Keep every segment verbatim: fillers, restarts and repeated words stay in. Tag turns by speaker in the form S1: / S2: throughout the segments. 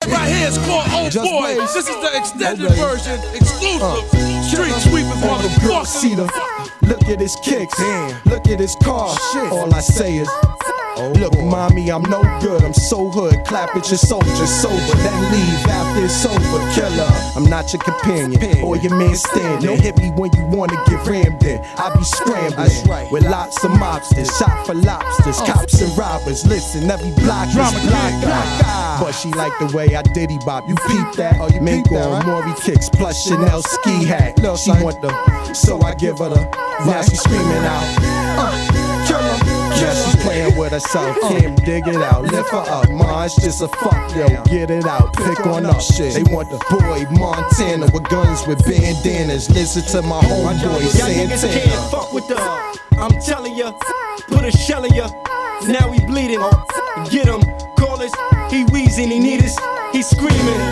S1: Right here is called Oh
S2: Just
S1: Boy.
S2: blaze.
S1: This is the extended
S2: No blaze.
S1: version, exclusive.
S2: Uh,
S1: Street sweepers,
S2: all the girls see
S1: motherfucker.
S2: the. Look at his kicks, look at his car. All I say is, look, mommy, I'm no good. I'm so hood. Clap at your soldier, sober, then leave after it's over. Killer, I'm not your companion or your man standing. Hit me when you wanna get rammed in. I be scrambling with lots of mobsters, shot for lobsters, cops and robbers. Listen, every block is block. But she like the way I diddy bop. You peep that? Oh, you Mink on Maury kicks plus Chanel ski hat. She want the, so I give her the. Now she screaming out, uh, killer. Yeah, she's playing with herself, can't dig it out. Lift her up, ma, it's just a fuck, yo. Get it out, pick on up. They want the boy Montana with guns with bandanas. Listen to my homeboy
S3: Y'all niggas
S2: Santana.
S3: can't fuck with us. I'm telling ya, put a shell in ya. Now he bleeding. Get him, call us. He wheezing, he need us. He screaming.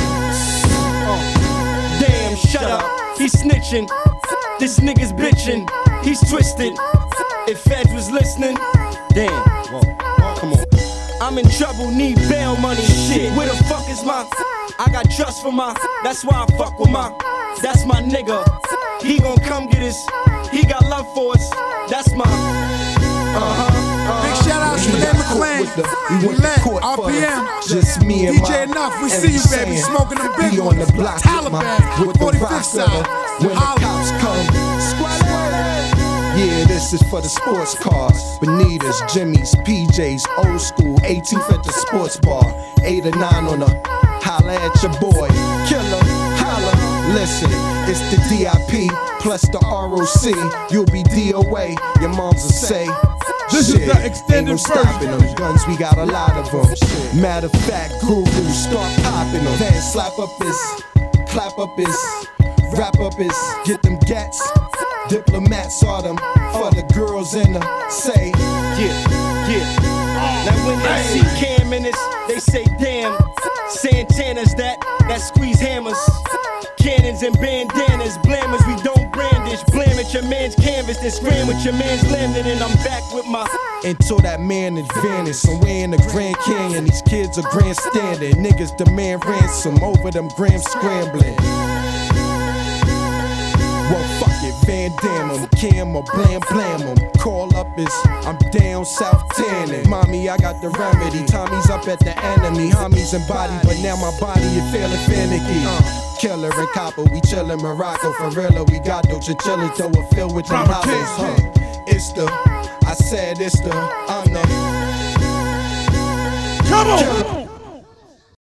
S3: Uh, damn, shut up. He snitching. This nigga's bitching. He's twisted. If Feds was listening, damn. Whoa, come on. I'm in trouble, need bail money. Shit, where the fuck is my? I got trust for my. That's why I fuck with my. That's my nigga. He gon' come get us. He got love for us. That's my. Uh huh.
S1: Big shout out to Renee McClain. We lit. R P M.
S2: Just me and
S1: D J Enough. We see you, baby. Smoking them big
S2: be on the block
S1: Taliban.
S2: with the
S1: forty-fifth
S2: rock
S1: side.
S2: when the cops come. Yeah, this is for the sports cars. Bonitas, Jimmy's, P J's, old school, eighteenth at the sports bar. Eight or nine on the holla at your boy. Killer, holla. Listen, it's the D I P plus the R O C. You'll be D O A. Your moms will say.
S1: This
S2: Shit,
S1: is the extended
S2: ain't no stopping
S1: version.
S2: them guns, we got a lot of them. Matter of fact, gurus start popping them. Then slap up his, clap up his, wrap up his, get them gats. Diplomats are them for the girls in the say.
S3: Yeah, yeah. Now when they see Cam in this, they say damn. Santana's that, that squeeze hammers. Cannons and bandanas, blammers, we don't brandish. Blam at your man's canvas, then scram with your man's landing. And I'm back with my.
S2: Until that man is vanished, somewhere in the Grand Canyon, these kids are grandstanding. Niggas demand ransom over them grams scrambling. Well, fuck it, Van Damme 'em, Cam or Blam Blam 'em. Call up is, I'm down South Tannin. Mommy, I got the remedy. Tommy's up at the enemy, homies and body, but now my body is feeling finicky. Uh, Killer and Copper, we chillin' Morocco for real. We got no chinchillas, though we're filled with them hollows, huh? It's the, I said it's the, I'm the.
S1: Come on!
S2: Killer.